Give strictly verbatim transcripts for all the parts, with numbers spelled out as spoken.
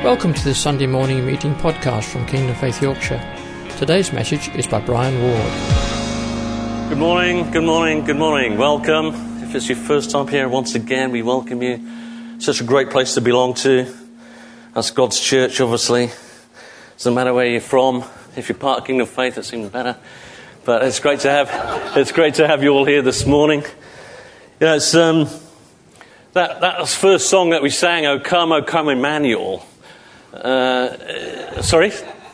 Welcome to this Sunday morning meeting podcast from Kingdom Faith Yorkshire. Today's message is by Brian Ward. Good morning, good morning, good morning. Welcome. If it's your first time here, once again, we welcome you. Such a great place to belong to. That's God's church, obviously. Doesn't matter where you're from. If you're part of Kingdom Faith, it's even better. But it's great to have, it's great to have you all here this morning. You know, it's um, that that first song that we sang, "O Come, O Come, Emmanuel." Uh, sorry?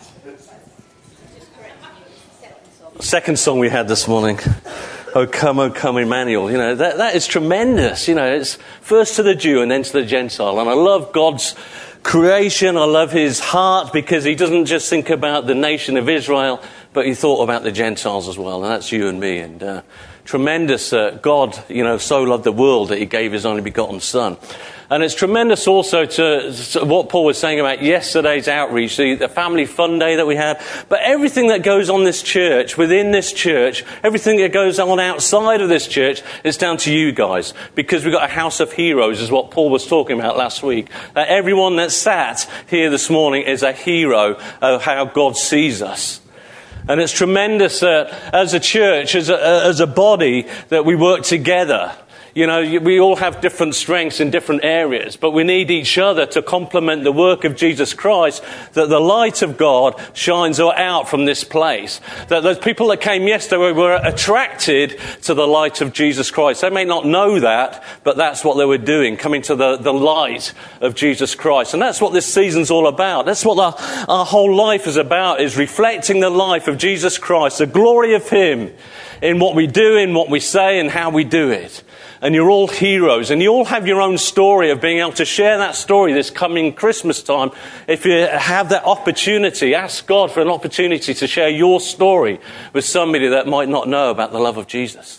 Second song we had this morning. "O come, O come, Emmanuel." You know, that, that is tremendous. You know, it's first to the Jew and then to the Gentile. And I love God's creation. I love his heart because he doesn't just think about the nation of Israel, but he thought about the Gentiles as well. And that's you and me. And uh, tremendous uh, God, you know, so loved the world that he gave his only begotten Son. And it's tremendous also to, to what Paul was saying about yesterday's outreach, the, the family fun day that we had. But everything that goes on this church, within this church, everything that goes on outside of this church, is down to you guys. Because we've got a house of heroes, is what Paul was talking about last week. That everyone that sat here this morning is a hero of how God sees us. And it's tremendous uh, as a church, as a, as a body, that we work together. You know, we all have different strengths in different areas, but we need each other to complement the work of Jesus Christ, that the light of God shines out from this place. That those people that came yesterday were attracted to the light of Jesus Christ. They may not know that, but that's what they were doing, coming to the, the light of Jesus Christ. And that's what this season's all about. That's what our, our whole life is about, is reflecting the life of Jesus Christ, the glory of him in what we do, in what we say, and how we do it. And you're all heroes, and you all have your own story of being able to share that story this coming Christmas time. If you have that opportunity, ask God for an opportunity to share your story with somebody that might not know about the love of Jesus.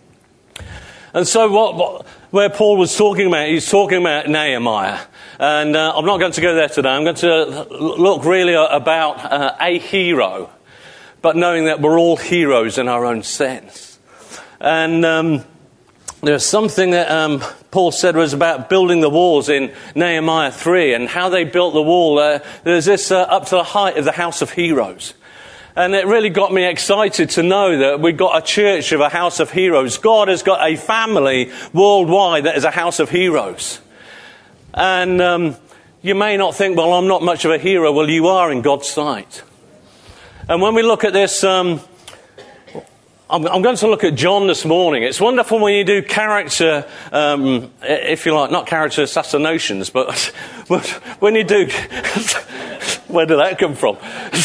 And so what, what where Paul was talking about, he's talking about Nehemiah. And uh, I'm not going to go there today. I'm going to look really about uh, a hero, but knowing that we're all heroes in our own sense. And Um, There's something that um, Paul said was about building the walls in Nehemiah three and how they built the wall. Uh, there's this uh, up to the height of the house of heroes. And it really got me excited to know that we've got a church of a house of heroes. God has got a family worldwide that is a house of heroes. And um, you may not think, well, I'm not much of a hero. Well, you are in God's sight. And when we look at this... Um, I'm going to look at John this morning. It's wonderful when you do character, um, if you like, not character assassinations, but when you do... Where did that come from?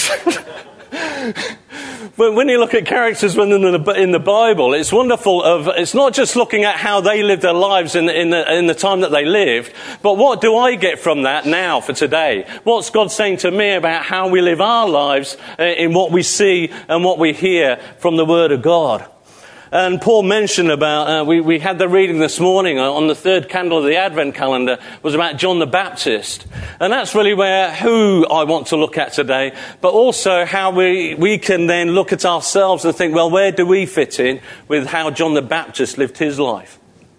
When you look at characters in the, in the Bible, it's wonderful. Of It's not just looking at how they lived their lives in the, in, the, in the time that they lived, but what do I get from that now for today? What's God saying to me about how we live our lives in what we see and what we hear from the Word of God? And Paul mentioned about, uh, we, we had the reading this morning on the third candle of the Advent calendar, was about John the Baptist. And that's really where, who I want to look at today, but also how we, we can then look at ourselves and think, well, where do we fit in with how John the Baptist lived his life?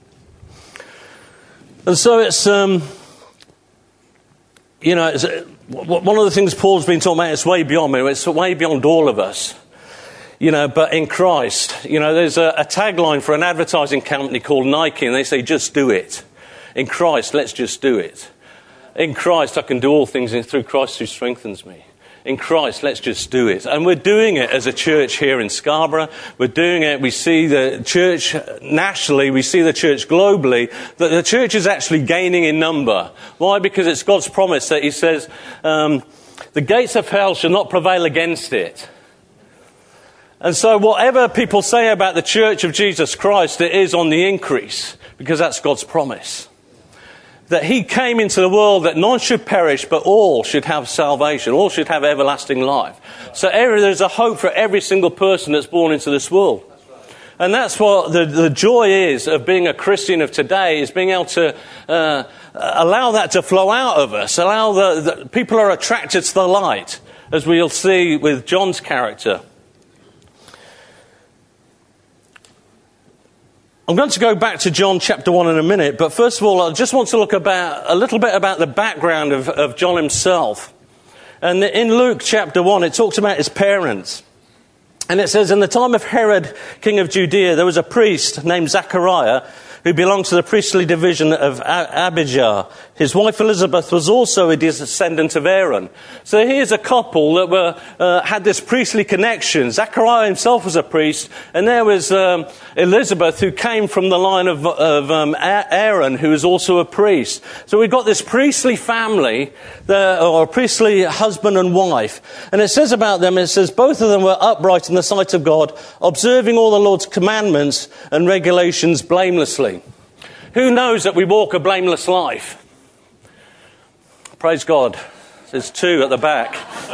And so it's, um, you know, it's, one of the things Paul's been talking about, it's way beyond me, it's way beyond all of us. You know, but in Christ, you know, there's a, a tagline for an advertising company called Nike, and they say, just do it. In Christ, let's just do it. In Christ, I can do all things through Christ who strengthens me. In Christ, let's just do it. And we're doing it as a church here in Scarborough. We're doing it. We see the church nationally. We see the church globally. That the church is actually gaining in number. Why? Because it's God's promise that he says, um, the gates of hell shall not prevail against it. And so whatever people say about the Church of Jesus Christ, it is on the increase, because that's God's promise. That he came into the world that none should perish, but all should have salvation, all should have everlasting life. So every, there's a hope for every single person that's born into this world. And that's what the, the joy is of being a Christian of today, is being able to uh, allow that to flow out of us, allow the, the people are attracted to the light, as we'll see with John's character. I'm going to go back to John chapter one in a minute, but first of all, I just want to look about a little bit about the background of, of John himself. And in Luke chapter one, it talks about his parents. And it says, in the time of Herod, king of Judea, there was a priest named Zechariah who belonged to the priestly division of Abijah. His wife Elizabeth was also a descendant of Aaron. So here's a couple that were uh, had this priestly connection. Zechariah himself was a priest, and there was um, Elizabeth, who came from the line of, of um, Aaron, who was also a priest. So we've got this priestly family, the, or a priestly husband and wife. And it says about them, it says, both of them were upright in the sight of God, observing all the Lord's commandments and regulations blamelessly. Who knows that we walk a blameless life? Praise God. There's two at the back.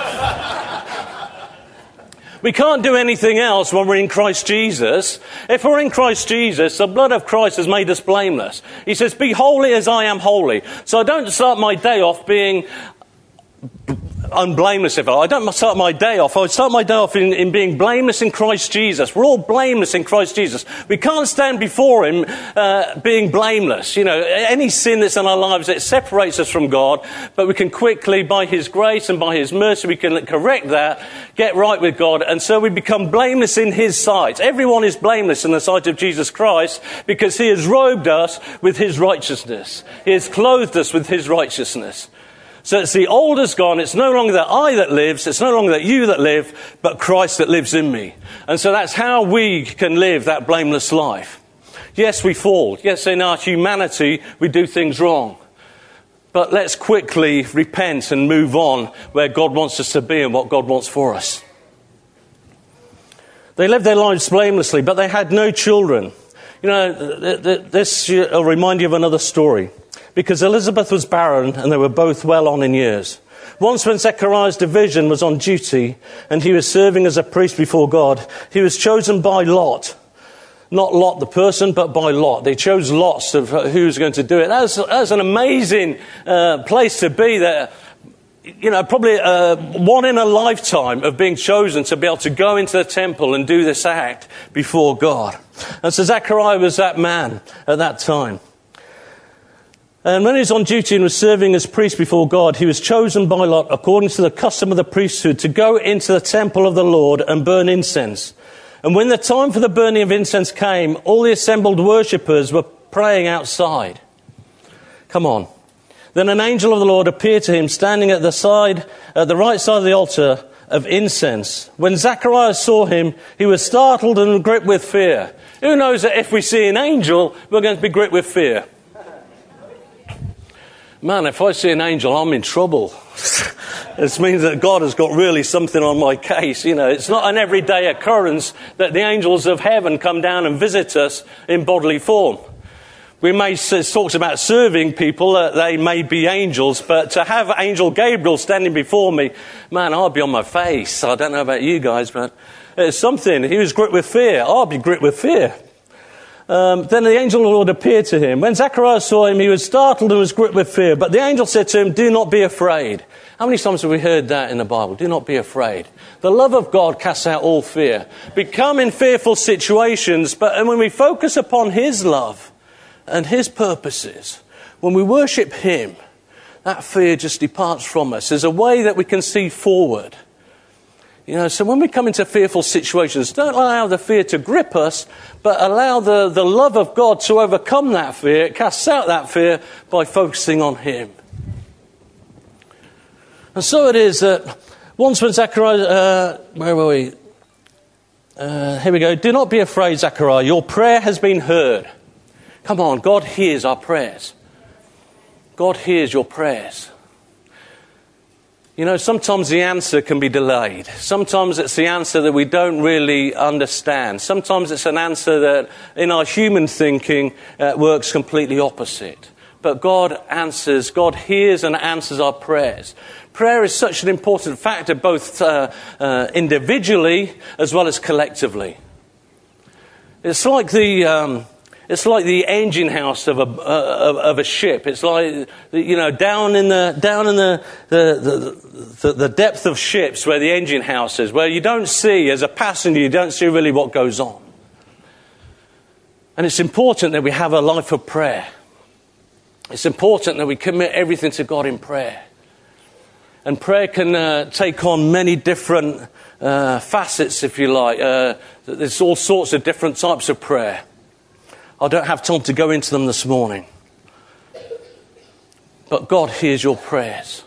We can't do anything else when we're in Christ Jesus. If we're in Christ Jesus, the blood of Christ has made us blameless. He says, be holy as I am holy. So I don't start my day off being unblameless. If I, I don't start my day off, I start my day off in, in being blameless in Christ Jesus. We're all blameless in Christ Jesus. We can't stand before him uh, being blameless. You know, any sin that's in our lives, it separates us from God, but we can quickly, by his grace and by his mercy, we can correct that, get right with God, and so we become blameless in his sight. Everyone is blameless in the sight of Jesus Christ because he has robed us with his righteousness. He has clothed us with his righteousness. So it's the old is gone. It's no longer that I that lives. It's no longer that you that live, but Christ that lives in me. And so that's how we can live that blameless life. Yes, we fall. Yes, in our humanity, we do things wrong. But let's quickly repent and move on where God wants us to be and what God wants for us. They lived their lives blamelessly, but they had no children. You know, this will remind you of another story. Because Elizabeth was barren and they were both well on in years. Once when Zechariah's division was on duty and he was serving as a priest before God, he was chosen by lot. Not Lot the person, but by lot. They chose lots of who was going to do it. That's, that's an amazing uh, place to be there. You know, probably uh, one in a lifetime of being chosen to be able to go into the temple and do this act before God. And so Zechariah was that man at that time. And when he was on duty and was serving as priest before God, he was chosen by lot, according to the custom of the priesthood, to go into the temple of the Lord and burn incense. And when the time for the burning of incense came, all the assembled worshippers were praying outside. Come on. Then an angel of the Lord appeared to him, standing at the side, at the right side of the altar of incense. When Zechariah saw him, he was startled and gripped with fear. Who knows that if we see an angel, we're going to be gripped with fear? Man, if I see an angel, I'm in trouble. This means that God has got really something on my case. You know, it's not an everyday occurrence that the angels of heaven come down and visit us in bodily form. We may talk about serving people, that they may be angels, but to have Angel Gabriel standing before me, man, I'll be on my face. I don't know about you guys, but it's something. He was gripped with fear. I'll be gripped with fear. Um, then the angel of the Lord appeared to him. When Zechariah saw him, he was startled and was gripped with fear. But the angel said to him, do not be afraid. How many times have we heard that in the Bible? Do not be afraid. The love of God casts out all fear. We come in fearful situations, but and when we focus upon his love and his purposes, when we worship him, that fear just departs from us. There's a way that we can see forward. You know, so when we come into fearful situations, don't allow the fear to grip us, but allow the, the love of God to overcome that fear. It casts out that fear by focusing on him. And so it is that once when Zechariah, uh, where were we? Uh, here we go. Do not be afraid, Zechariah. Your prayer has been heard. Come on, God hears our prayers. God hears your prayers. You know, sometimes the answer can be delayed. Sometimes it's the answer that we don't really understand. Sometimes it's an answer that, in our human thinking, uh, works completely opposite. But God answers, God hears and answers our prayers. Prayer is such an important factor, both uh, uh, individually as well as collectively. It's like the... Um, It's like the engine house of a uh, of a ship. It's like, you know, down in the down in the the, the the depth of ships where the engine house is, where you don't see, as a passenger, you don't see really what goes on. And it's important that we have a life of prayer. It's important that we commit everything to God in prayer. And prayer can uh, take on many different uh, facets, if you like. Uh, there's all sorts of different types of prayer. I don't have time to go into them this morning. But God hears your prayers.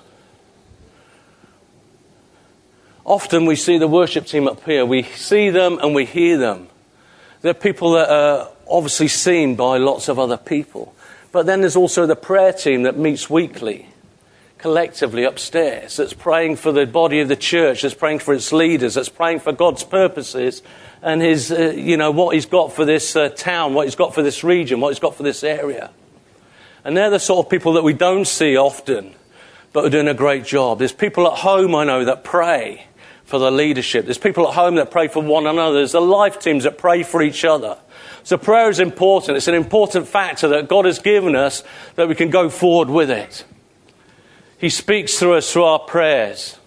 Often we see the worship team up here. We see them and we hear them. They're people that are obviously seen by lots of other people. But then there's also the prayer team that meets weekly, collectively upstairs, that's praying for the body of the church, that's praying for its leaders, that's praying for God's purposes and his, uh, you know, what he's got for this uh, town, what he's got for this region, what he's got for this area. And they're the sort of people that we don't see often, but are doing a great job. There's people at home, I know, that pray for the leadership. There's people at home that pray for one another. There's the life teams that pray for each other. So prayer is important. It's an important factor that God has given us that we can go forward with it. He speaks through us through our prayers.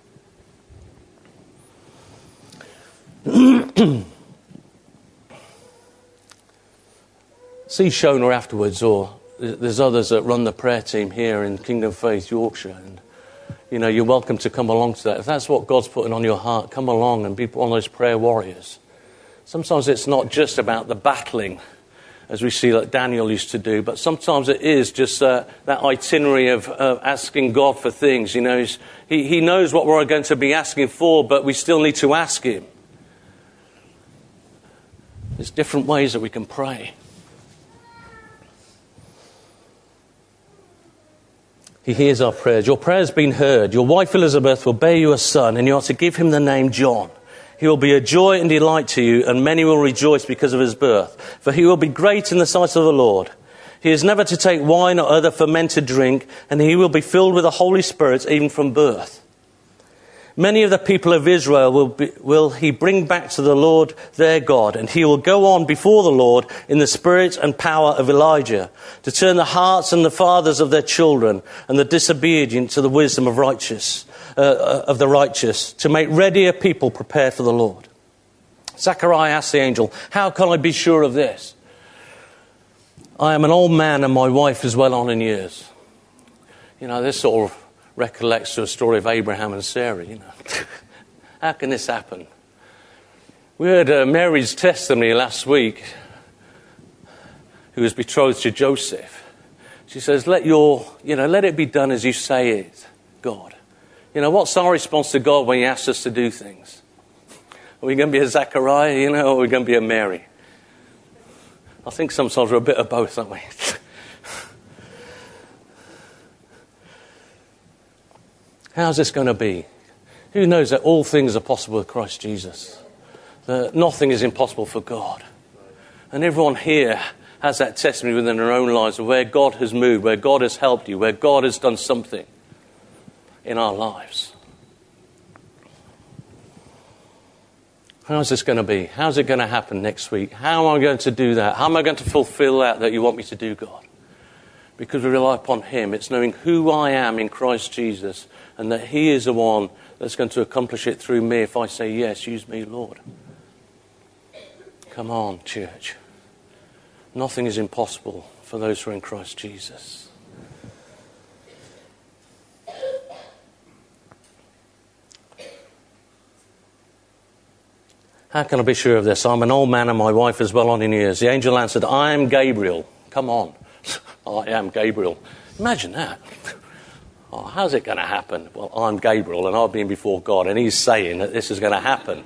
See Shona afterwards, or there's others that run the prayer team here in Kingdom Faith Yorkshire, and you know, you're welcome to come along to that. If that's what God's putting on your heart, come along and be one of those prayer warriors. Sometimes it's not just about the battling, as we see like Daniel used to do, but sometimes it is just uh, that itinerary of uh, asking God for things. You know, he, he knows what we're going to be asking for, but we still need to ask him. There's different ways that we can pray. He hears our prayers. Your prayer has been heard. Your wife Elizabeth will bear you a son, and you are to give him the name John. He will be a joy and delight to you, and many will rejoice because of his birth. For he will be great in the sight of the Lord. He is never to take wine or other fermented drink, and he will be filled with the Holy Spirit even from birth. Many of the people of Israel will, be, will he bring back to the Lord their God, and he will go on before the Lord in the spirit and power of Elijah, to turn the hearts and the fathers of their children and the disobedient to the wisdom of righteous, uh, of the righteous, to make ready a people prepared for the Lord. Zechariah asked the angel, "How can I be sure of this? I am an old man and my wife is well on in years." You know, this sort of recollects to a story of Abraham and Sarah, you know. How can this happen? We heard uh, Mary's testimony last week, who was betrothed to Joseph. She says, let your, you know, let it be done as you say it, God. You know, what's our response to God when he asks us to do things? Are we going to be a Zechariah, you know, or are we going to be a Mary? I think sometimes we're a bit of both, aren't we? How's this going to be? Who knows that all things are possible with Christ Jesus? That nothing is impossible for God. And everyone here has that testimony within their own lives of where God has moved, where God has helped you, where God has done something in our lives. How's this going to be? How's it going to happen next week? How am I going to do that? How am I going to fulfill that that you want me to do, God? Because we rely upon him. It's knowing who I am in Christ Jesus, and that he is the one that's going to accomplish it through me if I say, yes, use me, Lord. Come on, church. Nothing is impossible for those who are in Christ Jesus. How can I be sure of this? I'm an old man and my wife is well on in years. The angel answered, I am Gabriel. Come on. I am Gabriel. Imagine that. Oh, how's it going to happen? Well, I'm Gabriel and I've been before God and he's saying that this is going to happen.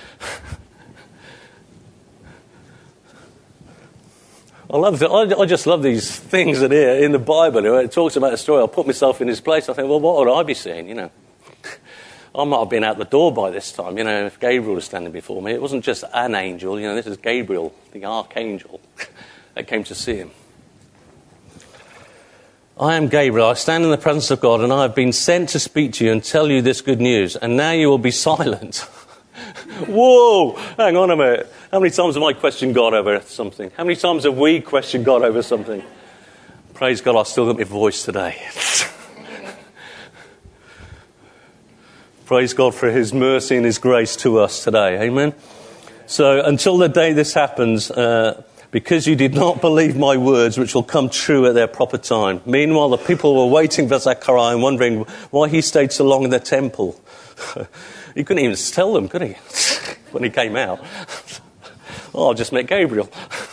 I love it. I just love these things that are in the Bible. It talks about a story. I'll put myself in his place. I think, well, what would I be saying, you know? I might have been out the door by this time, you know, if Gabriel was standing before me. It wasn't just an angel, you know, this is Gabriel, the archangel, that came to see him. I am Gabriel. I stand in the presence of God and I have been sent to speak to you and tell you this good news. And now you will be silent. Whoa, hang on a minute. How many times have I questioned God over something? How many times have we questioned God over something? Praise God, I've still got my voice today. Praise God for his mercy and his grace to us today. Amen. So until the day this happens, uh, because you did not believe my words, which will come true at their proper time. Meanwhile, the people were waiting for Zechariah and wondering why he stayed so long in the temple. He couldn't even tell them, could he, when he came out? Oh, I've just met Gabriel.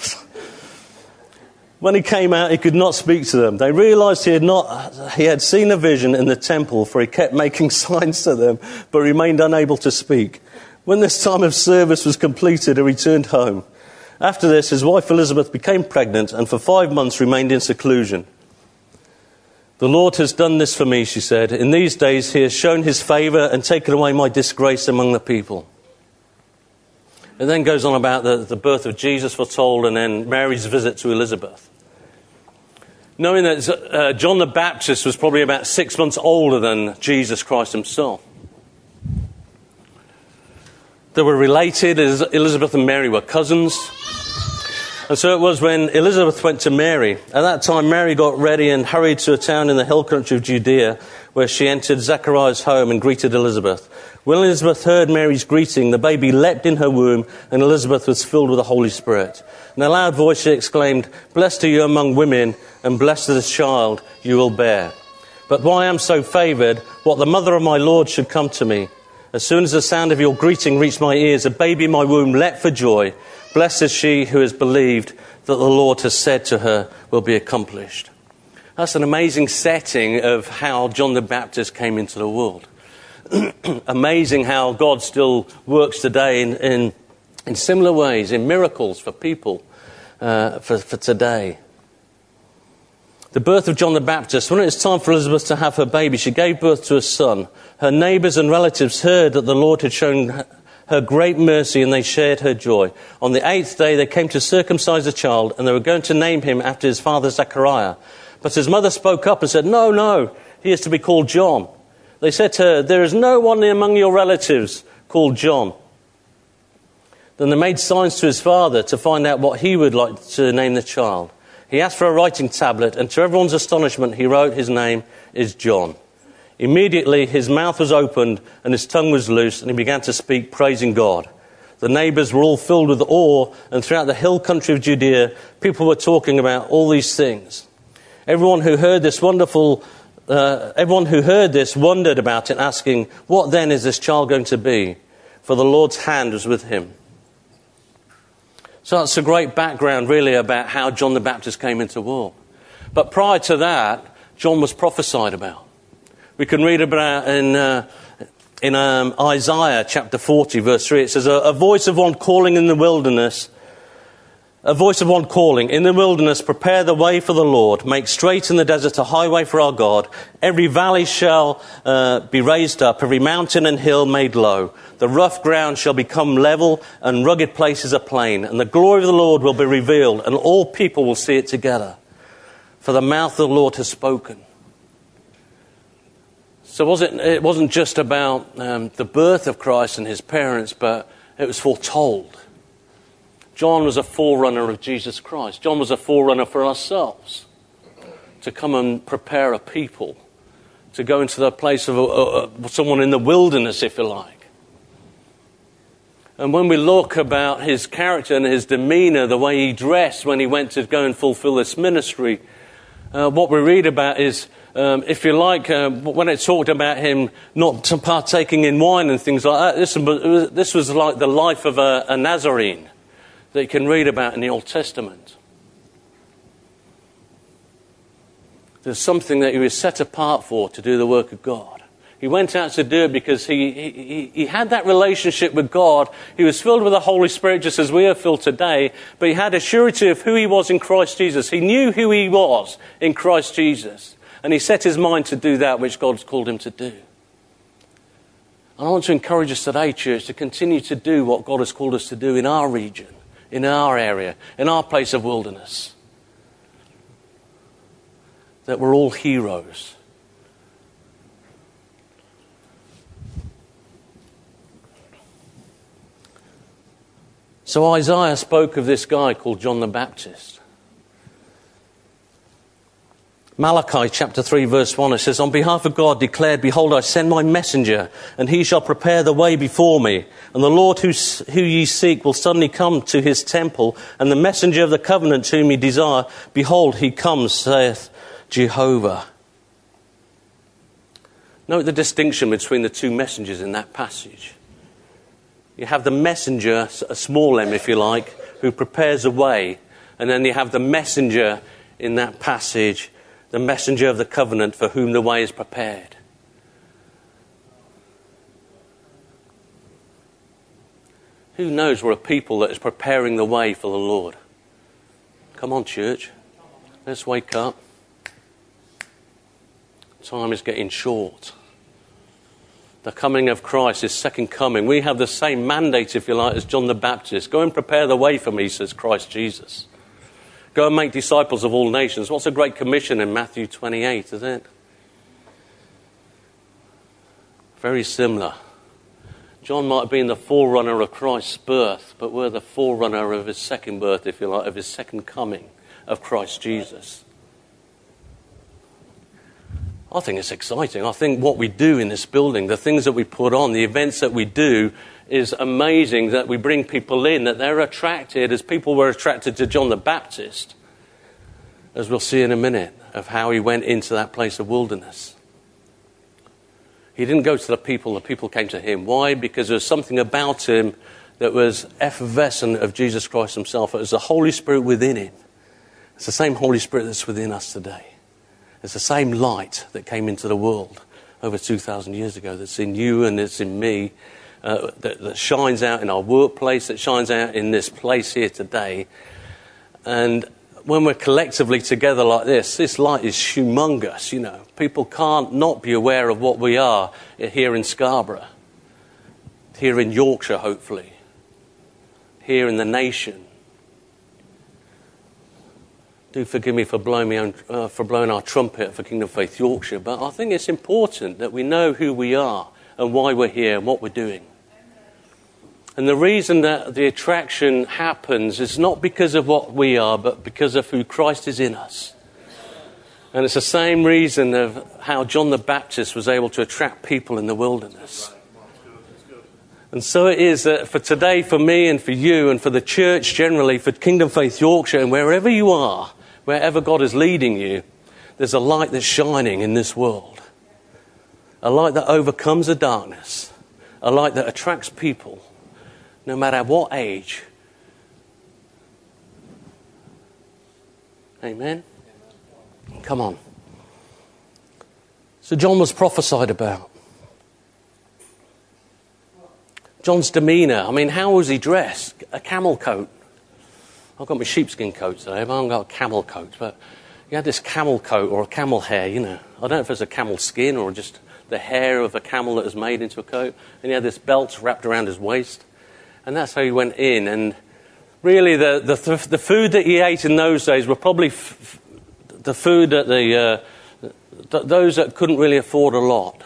When he came out, he could not speak to them. They realized he had not, he had seen a vision in the temple, for he kept making signs to them, but remained unable to speak. When this time of service was completed, he returned home. After this, his wife Elizabeth became pregnant and for five months remained in seclusion. The Lord has done this for me, she said. In these days he has shown his favour and taken away my disgrace among the people. It then goes on about the, the birth of Jesus foretold and then Mary's visit to Elizabeth. Knowing that uh, John the Baptist was probably about six months older than Jesus Christ himself. They were related, as Elizabeth and Mary were cousins. And so it was when Elizabeth went to Mary. At that time, Mary got ready and hurried to a town in the hill country of Judea, where she entered Zechariah's home and greeted Elizabeth. When Elizabeth heard Mary's greeting, the baby leapt in her womb, and Elizabeth was filled with the Holy Spirit. In a loud voice she exclaimed, "Blessed are you among women, and blessed is the child you will bear. But why I am so favoured, what the mother of my Lord should come to me. As soon as the sound of your greeting reached my ears, a baby in my womb leapt for joy. Blessed is she who has believed that the Lord has said to her will be accomplished." That's an amazing setting of how John the Baptist came into the world. Amazing how God still works today in, in, in similar ways, in miracles for people, uh, for, for today. The birth of John the Baptist. When it was time for Elizabeth to have her baby, she gave birth to a son. Her neighbours and relatives heard that the Lord had shown her great mercy, and they shared her joy. On the eighth day, they came to circumcise the child, and they were going to name him after his father Zechariah. But his mother spoke up and said, "No, no, he is to be called John." They said to her, "There is no one among your relatives called John." Then they made signs to his father to find out what he would like to name the child. He asked for a writing tablet, and to everyone's astonishment, he wrote, "His name is John." Immediately his mouth was opened and his tongue was loosed, and he began to speak, praising God. The neighbours were all filled with awe, and throughout the hill country of Judea, people were talking about all these things. Everyone who heard this wonderful, uh, everyone who heard this wondered about it, asking, "What then is this child going to be?" For the Lord's hand was with him. So that's a great background, really, about how John the Baptist came into the world. But prior to that, John was prophesied about. We can read about in uh, in um, Isaiah chapter forty, verse three. It says, a, a voice of one calling in the wilderness, a voice of one calling, in the wilderness, prepare the way for the Lord, make straight in the desert a highway for our God. Every valley shall uh, be raised up, every mountain and hill made low. The rough ground shall become level, and rugged places a plain. And the glory of the Lord will be revealed, and all people will see it together. For the mouth of the Lord has spoken. So was it, it wasn't just about um, the birth of Christ and his parents, but it was foretold. John was a forerunner of Jesus Christ. John was a forerunner for ourselves, to come and prepare a people, to go into the place of a, a, a, someone in the wilderness, if you like. And when we look about his character and his demeanour, the way he dressed when he went to go and fulfill this ministry, uh, what we read about is, um, if you like, uh, when it talked about him not partaking in wine and things like that, this was, this was like the life of a, a Nazarene that you can read about in the Old Testament. There's something that he was set apart for, to do the work of God. He went out to do it because he, he, he had that relationship with God. He was filled with the Holy Spirit just as we are filled today, but he had a surety of who he was in Christ Jesus. He knew who he was in Christ Jesus, and he set his mind to do that which God's called him to do. And I want to encourage us today, church, to continue to do what God has called us to do in our region, in our area, in our place of wilderness. That we're all heroes. So Isaiah spoke of this guy called John the Baptist. Malachi chapter three verse one, it says, on behalf of God declared, behold, I send my messenger, and he shall prepare the way before me. And the Lord who, who ye seek will suddenly come to his temple, and the messenger of the covenant whom ye desire, behold, he comes, saith Jehovah. Note the distinction between the two messengers in that passage. You have the messenger, a small m if you like, who prepares a way. And then you have the messenger in that passage, the messenger of the covenant for whom the way is prepared. Who knows we're a people that is preparing the way for the Lord? Come on, church. Let's wake up. Time is getting short. The coming of Christ, his second coming. We have the same mandate, if you like, as John the Baptist. Go and prepare the way for me, says Christ Jesus. Go and make disciples of all nations. What's a great commission in Matthew twenty-eight, isn't it? Very similar. John might have been the forerunner of Christ's birth, but we're the forerunner of his second birth, if you like, of his second coming of Christ Jesus. I think it's exciting. I think what we do in this building, the things that we put on, the events that we do, is amazing, that we bring people in, that they're attracted, as people were attracted to John the Baptist, as we'll see in a minute, of how he went into that place of wilderness. He didn't go to the people, the people came to him. Why? Because there was something about him that was effervescent of Jesus Christ himself. It was the Holy Spirit within him. It's the same Holy Spirit that's within us today. It's the same light that came into the world over two thousand years ago that's in you and it's in me, uh, that, that shines out in our workplace, that shines out in this place here today. And when we're collectively together like this, this light is humongous, you know. People can't not be aware of what we are here in Scarborough, here in Yorkshire, hopefully, here in the nation. Do forgive me for blowing, me own, uh, for blowing our trumpet for Kingdom Faith Yorkshire, but I think it's important that we know who we are and why we're here and what we're doing. And the reason that the attraction happens is not because of what we are, but because of who Christ is in us. And it's the same reason of how John the Baptist was able to attract people in the wilderness. And so it is that for today, for me and for you and for the church generally, for Kingdom Faith Yorkshire and wherever you are, wherever God is leading you, there's a light that's shining in this world. A light that overcomes the darkness. A light that attracts people, no matter what age. Amen? Come on. So John was prophesied about. John's demeanour. I mean, how was he dressed? A camel coat. I've got my sheepskin coat today, but I haven't got a camel coat. But he had this camel coat or a camel hair, you know. I don't know if it's a camel skin or just the hair of a camel that was made into a coat. And he had this belt wrapped around his waist. And that's how he went in. And really the the, the food that he ate in those days were probably f- the food that the uh, th- those that couldn't really afford a lot.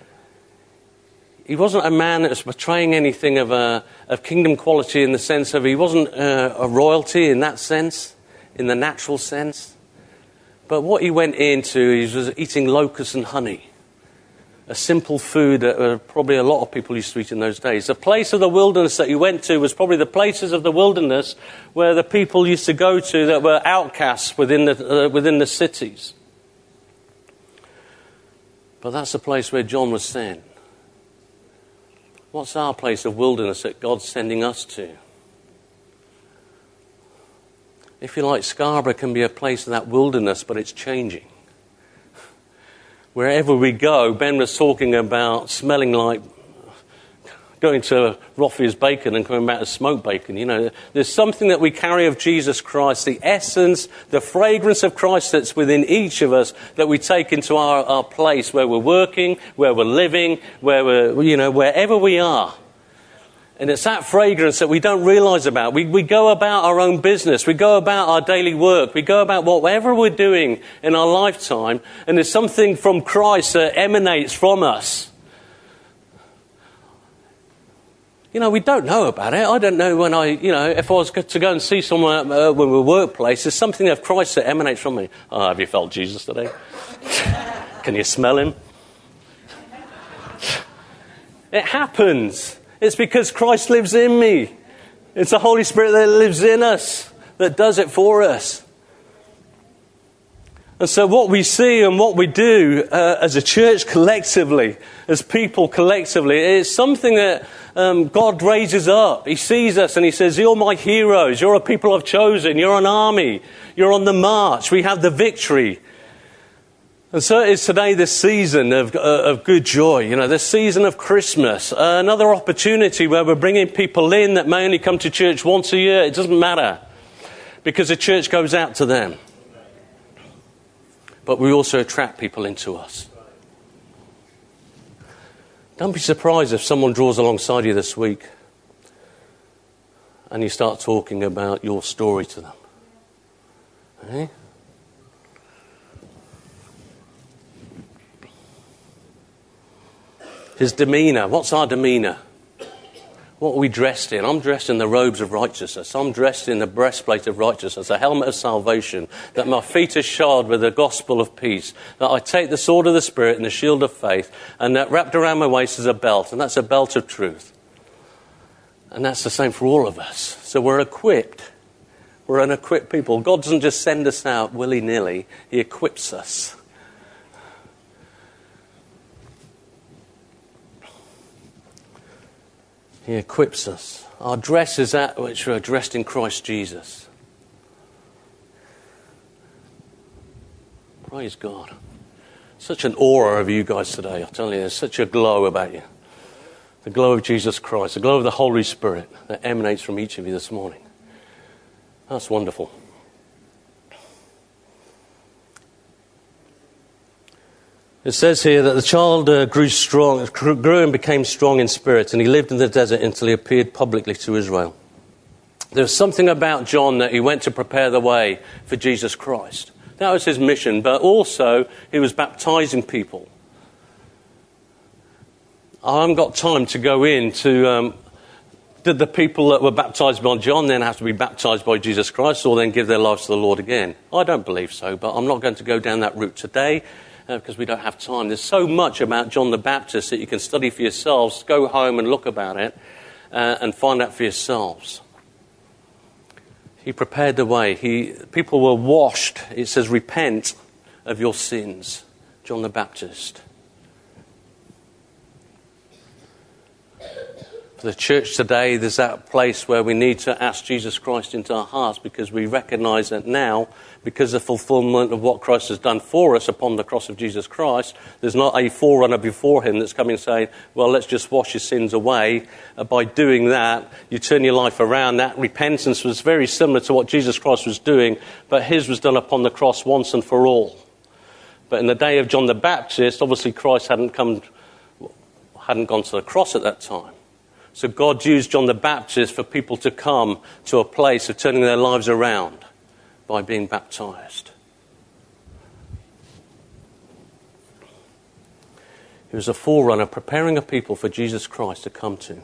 He wasn't a man that was portraying anything of a of kingdom quality in the sense of he wasn't uh, a royalty in that sense, in the natural sense. But what he went into, he was eating locusts and honey. A simple food that uh, probably a lot of people used to eat in those days. The place of the wilderness that he went to was probably the places of the wilderness where the people used to go to that were outcasts within the, uh, within the cities. But that's the place where John was sent. What's our place of wilderness that God's sending us to? If you like, Scarborough can be a place of that wilderness, but it's changing. Wherever we go, Ben was talking about smelling like going to Roffey's bacon and coming back as smoked bacon. You know, there's something that we carry of Jesus Christ, the essence, the fragrance of Christ that's within each of us that we take into our, our place where we're working, where we're living, where we're, you know, wherever we are. And it's that fragrance that we don't realize about. We, we go about our own business. We go about our daily work. We go about whatever we're doing in our lifetime. And there's something from Christ that emanates from us. You know, we don't know about it. I don't know when I, you know, if I was to go and see someone uh, when we're workplace, there's something of Christ that emanates from me. Oh, have you felt Jesus today? Can you smell him? It happens. It's because Christ lives in me. It's the Holy Spirit that lives in us that does it for us. And so what we see and what we do uh, as a church collectively, as people collectively, is something that um, God raises up. He sees us and he says, you're my heroes. You're a people I've chosen. You're an army. You're on the march. We have the victory. And so it is today, this season of, uh, of good joy, you know, this season of Christmas, uh, another opportunity where we're bringing people in that may only come to church once a year. It doesn't matter, because the church goes out to them. But we also attract people into us. Don't be surprised if someone draws alongside you this week and you start talking about your story to them. Eh? His demeanour. What's our demeanour? What are we dressed in? I'm dressed in the robes of righteousness. I'm dressed in the breastplate of righteousness, a helmet of salvation, that my feet are shod with the gospel of peace, that I take the sword of the Spirit and the shield of faith, and that wrapped around my waist is a belt, and that's a belt of truth. And that's the same for all of us. So we're equipped. We're an equipped people. God doesn't just send us out willy-nilly. He equips us. He equips us. Our dress is that which we're dressed in Christ Jesus. Praise God. Such an aura of you guys today. I tell you, there's such a glow about you. The glow of Jesus Christ, the glow of the Holy Spirit that emanates from each of you this morning. That's wonderful. It says here that the child uh, grew strong, grew and became strong in spirit, and he lived in the desert until he appeared publicly to Israel. There's something about John that he went to prepare the way for Jesus Christ. That was his mission, but also he was baptizing people. I haven't got time to go into, um, did the people that were baptized by John then have to be baptized by Jesus Christ or then give their lives to the Lord again? I don't believe so, but I'm not going to go down that route today. Uh, because we don't have time. There's so much about John the Baptist that you can study for yourselves. Go home and look about it uh, and find out for yourselves. He prepared the way. He, people were washed. It says, repent of your sins. John the Baptist. For the church today, there's that place where we need to ask Jesus Christ into our hearts, because we recognize that now, because of the fulfillment of what Christ has done for us upon the cross of Jesus Christ, there's not a forerunner before him that's coming saying, well, let's just wash your sins away. Uh, by doing that, you turn your life around. That repentance was very similar to what Jesus Christ was doing, but his was done upon the cross once and for all. But in the day of John the Baptist, obviously Christ hadn't come, hadn't gone to the cross at that time. So God used John the Baptist for people to come to a place of turning their lives around by being baptized. He was a forerunner, preparing a people for Jesus Christ to come to.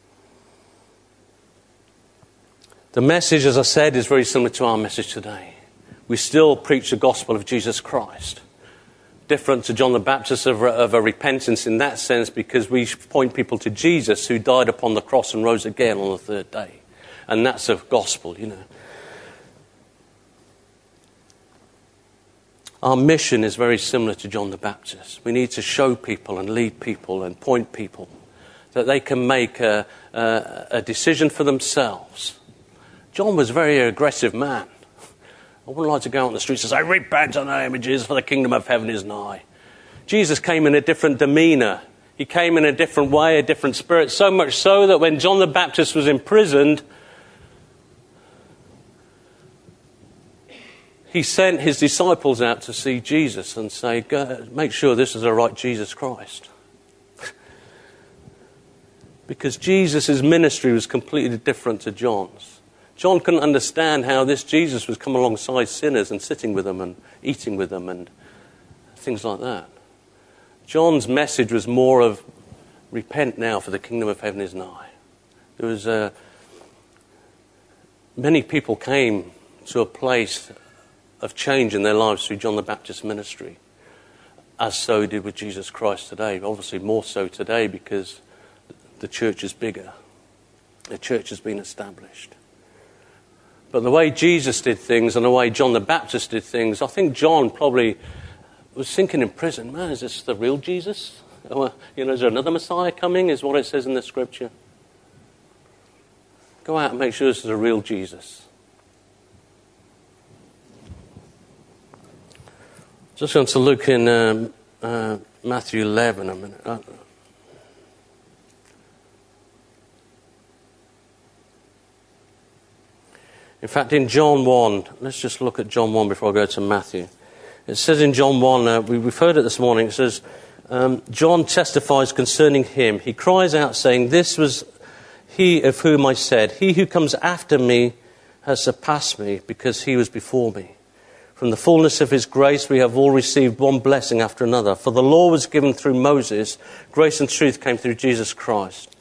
The message, as I said, is very similar to our message today. We still preach the gospel of Jesus Christ. Different to John the Baptist of, of a repentance in that sense, because we point people to Jesus, who died upon the cross and rose again on the third day. And that's the gospel, you know. Our mission is very similar to John the Baptist. We need to show people and lead people and point people that they can make a, a, a decision for themselves. John was a very aggressive man. I wouldn't like to go out on the streets and say, repent in the name of Jesus, for the kingdom of heaven is nigh. Jesus came in a different demeanour. He came in a different way, a different spirit, so much so that when John the Baptist was imprisoned, he sent his disciples out to see Jesus and say, go, make sure this is the right Jesus Christ. Because Jesus' ministry was completely different to John's. John couldn't understand how this Jesus was coming alongside sinners and sitting with them and eating with them and things like that. John's message was more of, repent now, for the kingdom of heaven is nigh. There was a... Many people came to a place of change in their lives through John the Baptist's ministry, as so did with Jesus Christ today. Obviously more so today because the church is bigger. The church has been established. But the way Jesus did things and the way John the Baptist did things, I think John probably was thinking in prison, man, is this the real Jesus? You know, is there another Messiah coming, is what it says in the scripture. Go out and make sure this is a real Jesus. Just going to look in um, uh, Matthew eleven a minute. Uh, in fact, in John one, let's just look at John one before I go to Matthew. It says in John one, uh, we, we've heard it this morning, it says, um, John testifies concerning him. He cries out saying, this was he of whom I said, he who comes after me has surpassed me because he was before me. From the fullness of his grace we have all received one blessing after another. For the law was given through Moses, grace and truth came through Jesus Christ.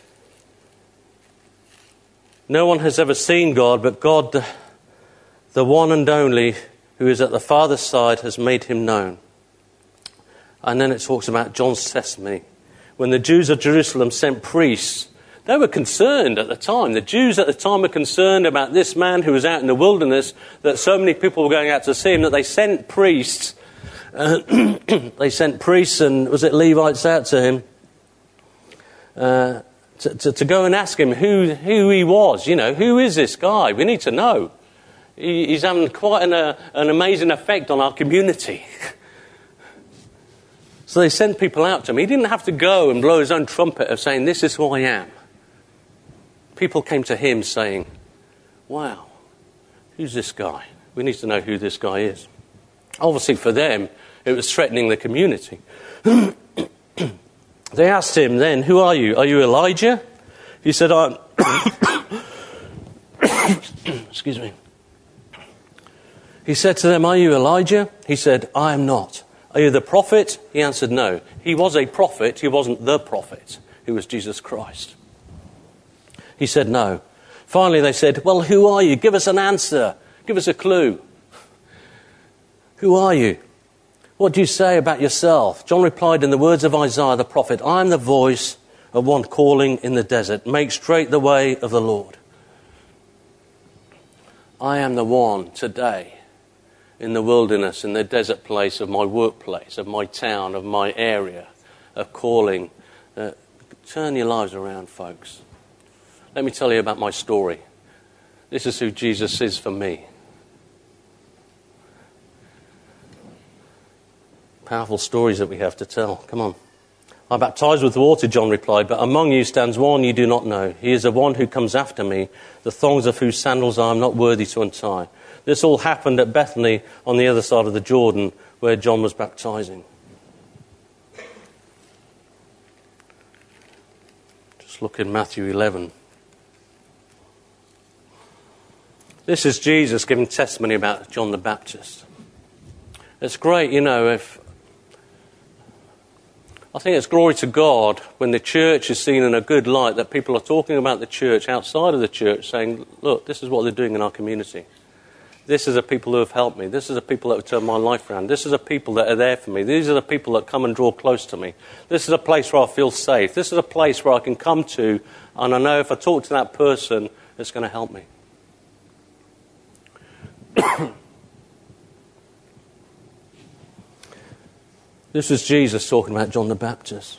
No one has ever seen God, but God, the, the one and only, who is at the Father's side, has made him known. And then it talks about John's testimony. When the Jews of Jerusalem sent priests, they were concerned at the time. The Jews at the time were concerned about this man who was out in the wilderness, that so many people were going out to see him, that they sent priests. Uh, they sent priests and, was it Levites, out to him uh, to, to, to go and ask him who, who he was. You know, who is this guy? We need to know. He, he's having quite an, uh, an amazing effect on our community. So they sent people out to him. He didn't have to go and blow his own trumpet of saying, this is who I am. People came to him saying, wow, who's this guy? We need to know who this guy is. Obviously for them, it was threatening the community. They asked him then, who are you? Are you Elijah? He said, I'm... Excuse me. He said to them, are you Elijah? He said, I am not. Are you the prophet? He answered, no. He was a prophet. He wasn't the prophet. He was Jesus Christ. He said, no. Finally, they said, well, who are you? Give us an answer. Give us a clue. Who are you? What do you say about yourself? John replied in the words of Isaiah the prophet, I am the voice of one calling in the desert. Make straight the way of the Lord. I am the one today in the wilderness, in the desert place of my workplace, of my town, of my area, of calling. Uh, turn your lives around, folks. Let me tell you about my story. This is who Jesus is for me. Powerful stories that we have to tell. Come on. I baptize with water, John replied, but among you stands one you do not know. He is the one who comes after me, the thongs of whose sandals I am not worthy to untie. This all happened at Bethany on the other side of the Jordan, where John was baptizing. Just look in Matthew eleven. This is Jesus giving testimony about John the Baptist. It's great, you know, if... I think it's glory to God when the church is seen in a good light, that people are talking about the church outside of the church, saying, look, this is what they're doing in our community. This is the people who have helped me. This is the people that have turned my life around. This is the people that are there for me. These are the people that come and draw close to me. This is a place where I feel safe. This is a place where I can come to, and I know if I talk to that person, it's going to help me. This is Jesus talking about John the Baptist.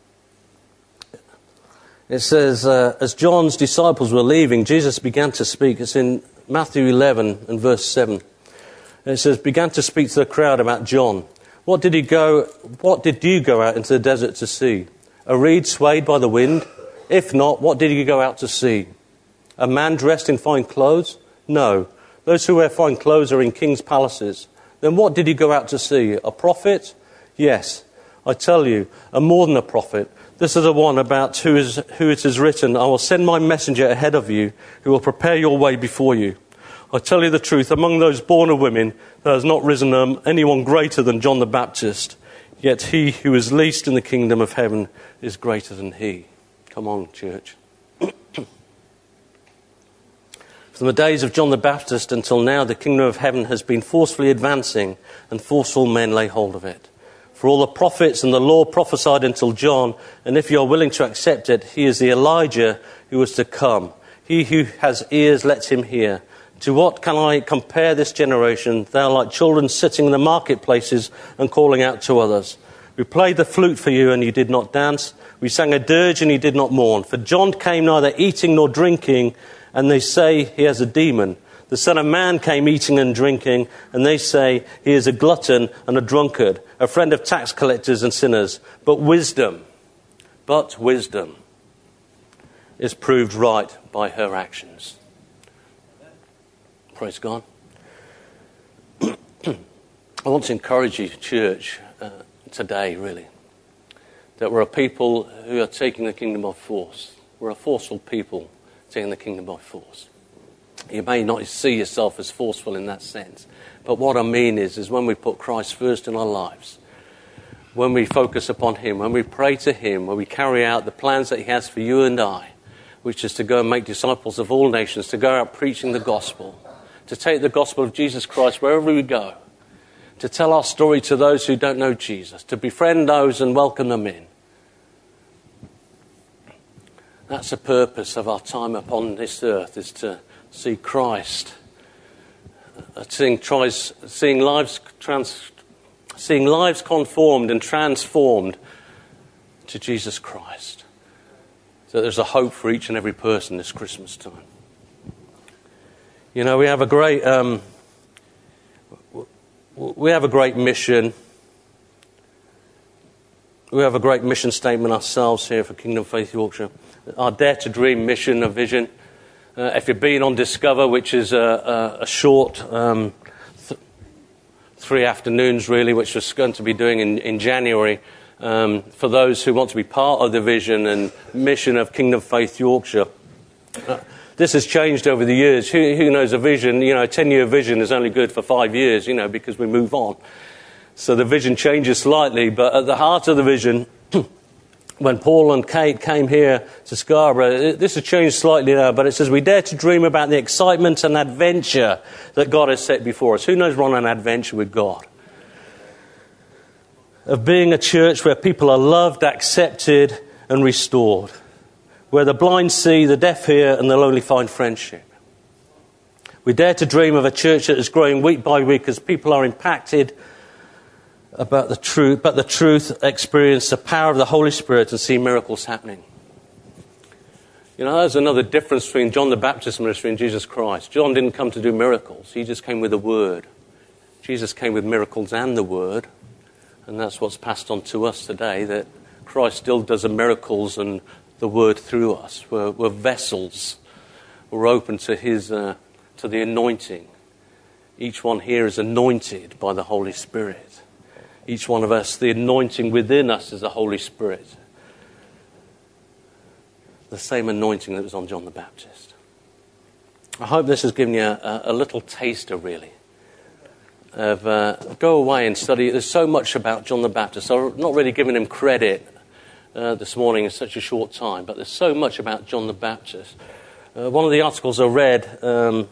It says, uh, as John's disciples were leaving, Jesus began to speak. It's in Matthew eleven and verse seven. It says, began to speak to the crowd about John. What did he go? What did you go out into the desert to see? A reed swayed by the wind? If not, what did you go out to see? A man dressed in fine clothes? No. Those who wear fine clothes are in king's palaces. Then what did you go out to see? A prophet? Yes, I tell you, and more than a prophet. This is the one about who, is, who it is written, I will send my messenger ahead of you, who will prepare your way before you. I tell you the truth, among those born of women, there has not risen um, anyone greater than John the Baptist. Yet he who is least in the kingdom of heaven is greater than he. Come on, church. From the days of John the Baptist until now, the kingdom of heaven has been forcefully advancing, and forceful men lay hold of it. For all the prophets and the law prophesied until John, and if you are willing to accept it, he is the Elijah who was to come. He who has ears, let him hear. To what can I compare this generation? They are like children sitting in the marketplaces and calling out to others. We played the flute for you, and you did not dance. We sang a dirge, and you did not mourn. For John came neither eating nor drinking, and they say he has a demon. The Son of Man came eating and drinking, and they say he is a glutton and a drunkard, a friend of tax collectors and sinners. But wisdom, but wisdom is proved right by her actions. Praise God. I want to encourage you, church, uh, today, really, that we're a people who are taking the kingdom by force. We're a forceful people taking the kingdom by force. You may not see yourself as forceful in that sense, but what I mean is, is when we put Christ first in our lives, when we focus upon him, when we pray to him, when we carry out the plans that he has for you and I, which is to go and make disciples of all nations, to go out preaching the gospel, to take the gospel of Jesus Christ wherever we go, to tell our story to those who don't know Jesus, to befriend those and welcome them in. That's the purpose of our time upon this earth, is to see Christ, uh, seeing, tries, seeing lives trans, seeing lives conformed and transformed to Jesus Christ. So there's a hope for each and every person this Christmas time. You know, we have a great, um, we have a great mission. We have a great mission statement ourselves here for Kingdom Faith Yorkshire. Our Dare to Dream mission, a vision. Uh, if you've been on Discover, which is a, a, a short um, th- three afternoons, really, which we're going to be doing in, in January, um, for those who want to be part of the vision and mission of Kingdom Faith Yorkshire. Uh, this has changed over the years. Who, who knows a vision? You know, a ten-year vision is only good for five years, you know, because we move on. So the vision changes slightly, but at the heart of the vision, when Paul and Kate came here to Scarborough, this has changed slightly now, but it says we dare to dream about the excitement and adventure that God has set before us. Who knows we're on an adventure with God? Of being a church where people are loved, accepted, and restored. Where the blind see, the deaf hear, and the lonely find friendship. We dare to dream of a church that is growing week by week as people are impacted about the truth, but the truth, experience the power of the Holy Spirit and see miracles happening. You know, there's another difference between John the Baptist's ministry and Jesus Christ. John didn't come to do miracles. He just came with the Word. Jesus came with miracles and the Word. And that's what's passed on to us today, that Christ still does the miracles and the Word through us. We're, we're vessels. We're open to His, uh, to the anointing. Each one here is anointed by the Holy Spirit. Each one of us, the anointing within us is the Holy Spirit. The same anointing that was on John the Baptist. I hope this has given you a, a little taster, really, of uh, go away and study. There's so much about John the Baptist. I'm not really giving him credit uh, this morning in such a short time, but there's so much about John the Baptist. Uh, one of the articles I read, um,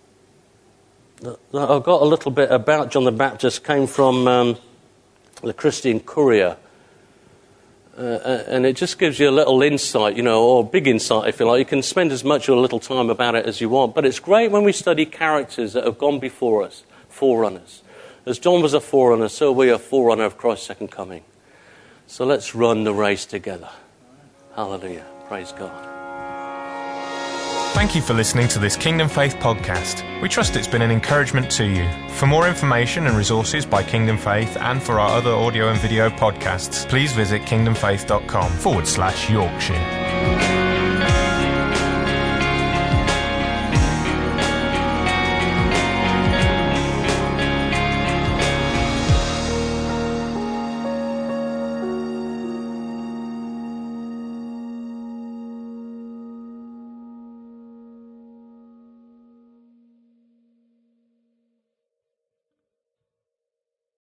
I got a little bit about John the Baptist, came from um, the Christian Courier. Uh, and it just gives you a little insight, you know, or big insight, if you like. You can spend as much or a little time about it as you want. But it's great when we study characters that have gone before us, forerunners. As John was a forerunner, so are we a forerunner of Christ's second coming. So let's run the race together. Hallelujah. Praise God. Thank you for listening to this Kingdom Faith podcast. We trust it's been an encouragement to you. For more information and resources by Kingdom Faith and for our other audio and video podcasts, please visit kingdomfaith.com forward slash Yorkshire.